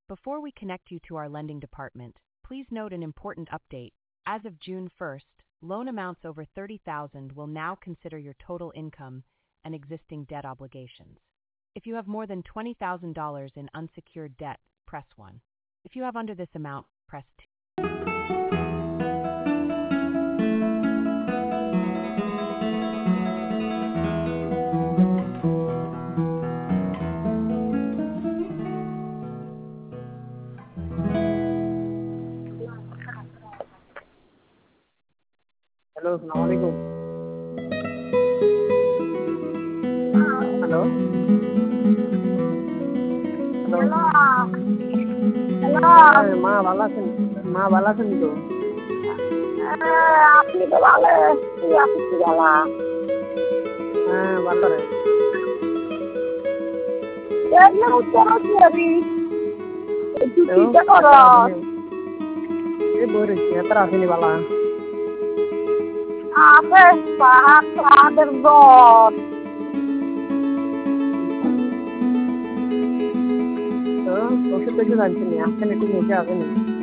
Before we connect you to our lending department, please note an important update. As of June 1st, loan amounts over $30,000 will now consider your total income and existing debt obligations. If you have more than $20,000 in unsecured debt, press 1. If you have under this amount, press 2. Hello अस्सलाम वालेकुम। Hello hello hello, মা ভালো আছেন? মা ভালো আছেন তো? আপনি তো ভালো আপনি কি ভালো হ্যাঁ ভালো রে। দেখলে উত্তর করি চিন্তা কর এই বই রয়েছে এত আসেনি বালা। আছে তাদের দর ওষুধ টষুধ আনছেনি আসছেন একটু মেঝে আসেনি।